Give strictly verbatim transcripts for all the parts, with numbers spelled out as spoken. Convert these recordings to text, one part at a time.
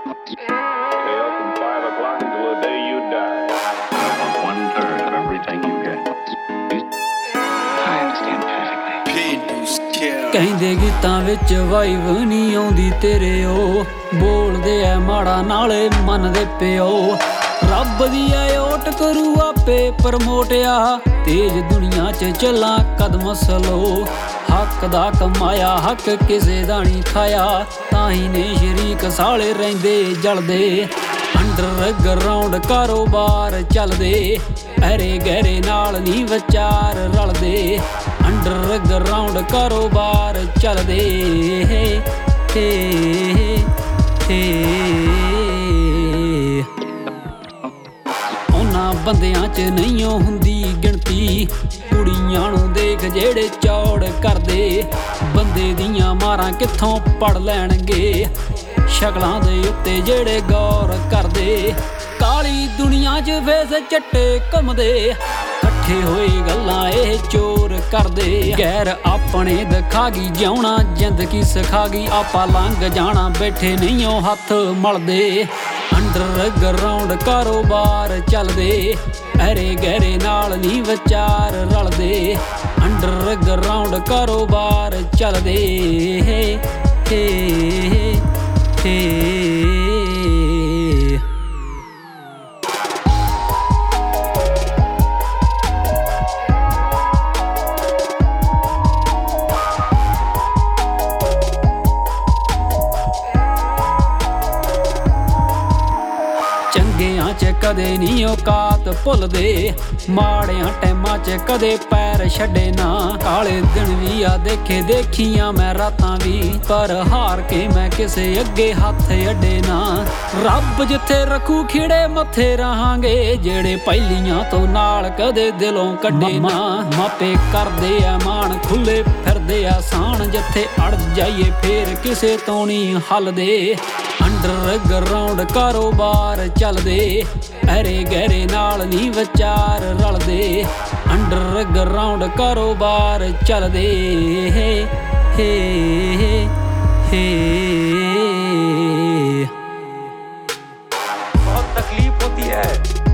Stay up from five o'clock until the day you die. One third of everything you get. I understand perfectly. ਕਹਿੰਦੇ ਗੀਤਾਂ ਵਿੱਚ vibe ਨਹੀਂ ਆਉਂਦੀ ਤੇਰੇ ਉਹ ਬੋਲਦੇ ਐ ਮਾੜਾ ਨਾਲੇ ਮੰਨਦੇ ਪਿਓ ਰੱਬ ਦੀ ਐ ਓਟ ਕਰੂ ਆਪੇ ਪ੍ਰਮੋਟਿਆ ਤੇਜ ਦੁਨੀਆ 'ਚ ਚੱਲਾਂ ਕਦਮ ਸਲੋ ਹੱਕ ਦਾ ਕਮਾਇਆ ਹੱਕ ਕਿਸੇ ਦਾ ਨਹੀਂ ਖਾਇਆ ਤਾਂ ਹੀ ਨੇ ਸ਼ਰੀਕ ਸਾਲੇ ਰਹਿੰਦੇ ਜਲਦੇ ਅੰਡਰਗਰਾਉਂਡ ਕਾਰੋਬਾਰ ਚੱਲਦੇ ਐਰੇ ਗਹਿਰੇ ਨਾਲ ਨਹੀਂ ਵਿਚਾਰ ਰਲਦੇ ਅੰਡਰਗਰਾਉਂਡ ਕਾਰੋਬਾਰ ਚੱਲਦੇ ਹੇ ਹੇ ਉਹਨਾਂ ਬੰਦਿਆਂ 'ਚ ਨਹੀਂ ਹੁੰਦੀ ਗਿਣਤੀ ਕੁੜੀਆਂ ਨੂੰ ਦੇਖ ਜਿਹੜੇ ਚੌੜ ਕਰਦੇ ਬੰਦੇ ਦੀਆਂ ਮਾਰਾਂ ਕਿੱਥੋਂ ਪੜ ਲੈਣਗੇ ਸ਼ਕਲਾਂ ਦੇ ਉੱਤੇ ਜਿਹੜੇ ਗੌਰ ਕਰਦੇ ਕਾਲੀ ਦੁਨੀਆ 'ਚ ਫੇਸ ਚੱਟੇ ਘੁੰਮਦੇ ਇਕੱਠੇ ਹੋਏ ਗੱਲਾਂ ਇਹ ਚੋਰ ਕਰਦੇ ਗੈਰ ਆਪਣੇ ਦਿਖਾ ਗਈ ਜਿਉਣਾ ਜ਼ਿੰਦਗੀ ਸਿਖਾ ਗਈ ਆਪਾਂ ਲੰਘ ਜਾਣਾ ਬੈਠੇ ਨਹੀਂ ਉਹ ਹੱਥ ਮਲਦੇ ਅੰਡਰਗਰਾਉਂਡ ਕਾਰੋਬਾਰ ਚੱਲਦੇ ਐਰੇ ਗਹਿਰੇ ਨਾਲ ਨਹੀਂ ਵਿਚਾਰ ਰਲਦੇ ਅੰਡਰਗਰਾਉਂਡ ਕਾਰੋਬਾਰ ਚੱਲਦੇ ਹੇ ਹੇ ਹੇ ਚੰਗਿਆਂ 'ਚ ਕਦੇ ਨਹੀਂ ਔਕਾਤ ਭੁੱਲਦੇ ਮਾੜਿਆਂ ਟਾਈਮਾਂ 'ਚ ਕਦੇ ਪੈਰ ਛੱਡੇ ਨਾ ਕਾਲੇ ਦਿਨ ਵੀ ਆ ਦੇਖੇ ਦੇਖੀਆਂ ਮੈਂ ਰਾਤਾਂ ਵੀ ਪਰ ਹਾਰ ਕੇ ਮੈਂ ਕਿਸੇ ਅੱਗੇ ਹੱਥ ਅੱਡੇ ਨਾ ਰੱਬ ਜਿੱਥੇ ਰੱਖੂ ਖਿੜੇ ਮੱਥੇ ਰਹਾਂਗੇ ਜਿਹੜੇ ਪਹਿਲੀਆਂ ਤੋਂ ਨਾਲ ਕਦੇ ਦਿਲੋਂ ਕੱਢੇ ਨਾ ਮਾਪੇ ਕਰਦੇ ਆ ਮਾਣ ਖੁੱਲੇ ਫਿਰਦੇ ਆ ਸਾਣ ਜਿੱਥੇ ਅੜ ਜਾਈਏ ਫੇਰ ਕਿਸੇ ਤੋਂ ਨਹੀਂ ਹੱਲਦੇ ਅੰਡਰਗਰਾਉਂਡ ਕਾਰੋਬਾਰ ਚੱਲਦੇ ਐਰੇ ਗਹਿਰੇ ਨਾਲ ਨਹੀਂ ਵਿਚਾਰ ਰਲਦੇ ਅੰਡਰਗਰਾਉਂਡ ਕਾਰੋਬਾਰ ਚੱਲਦੇ ਹੇ ਹੇ ਹੇ बहुत तकलीफ होती है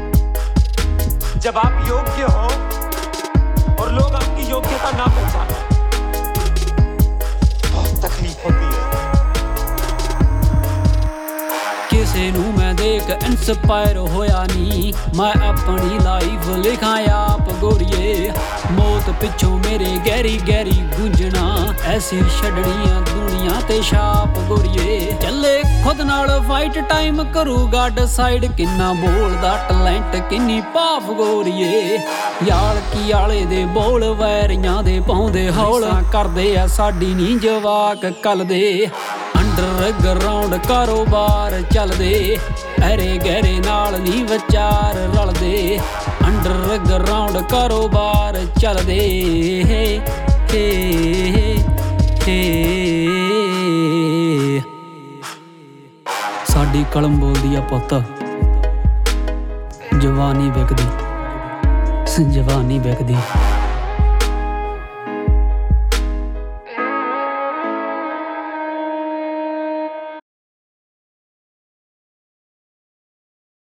जब आप योग्य हो और लोग आपकी योग्यता ना पहचाने बहुत तकलीफ होती है ਕਿਸੇ ਨੂੰ ਮੈਂ ਦੇਖ ਇੰਸਪਾਇਰ ਹੋਇਆ ਨੀ ਮੈਂ ਆਪਣੀ ਲਾਈਫ ਲਿਖਾਂ ਆਪ ਗੋਰੀਏ ਮੌਤ ਪਿੱਛੋਂ ਮੇਰੇ ਗਹਿਰੀ ਗਹਿਰੀ ਗੁੰਜਣਾ ਐਸੀ ਛੱਡਣੀਆਂ ਦੁਨੀਆ ਤੇ ਛਾਪ ਗੋਰੀਏ ਚੱਲੇ ਖੁਦ ਨਾਲ ਫਾਈਟ ਟਾਈਮ ਕਰੂਗਾ ਡਿਸਾਈਡ ਕਿੰਨਾ ਬੋਲਦਾ ਟੈਲੈਂਟ ਕਿੰਨੀ ਭਾਫ ਗੋਰੀਏ ਯਾਲ ਕੀ ਆਲੇ ਦੇ ਬੋਲ ਵੈਰੀਆਂ ਦੇ ਪਾਉਂਦੇ ਹੌਲ ਕਰਦੇ ਆ ਸਾਡੀ ਨੀ ਜਵਾਕ ਕੱਲਦੇ ਅੰਡਰਗਰਾਉਂਡ ਕਾਰੋਬਾਰ ਚੱਲਦੇ ਐਰੇ ਗਹਿਰੇ ਨਾਲ ਨਹੀਂ ਵਿਚਾਰ ਰਲਦੇ ਅੰਡਰਗਰਾਉਂਡ ਕਾਰੋਬਾਰ ਚੱਲਦੇ ਹੇ ਹੇ ਹੇ ਸਾਡੀ ਕਲਮ ਬੋਲਦੀ ਆ ਪੁੱਤ ਜਵਾਨੀ ਵਿਕਦੀ ਜਵਾਨੀ ਵਿਕਦੀ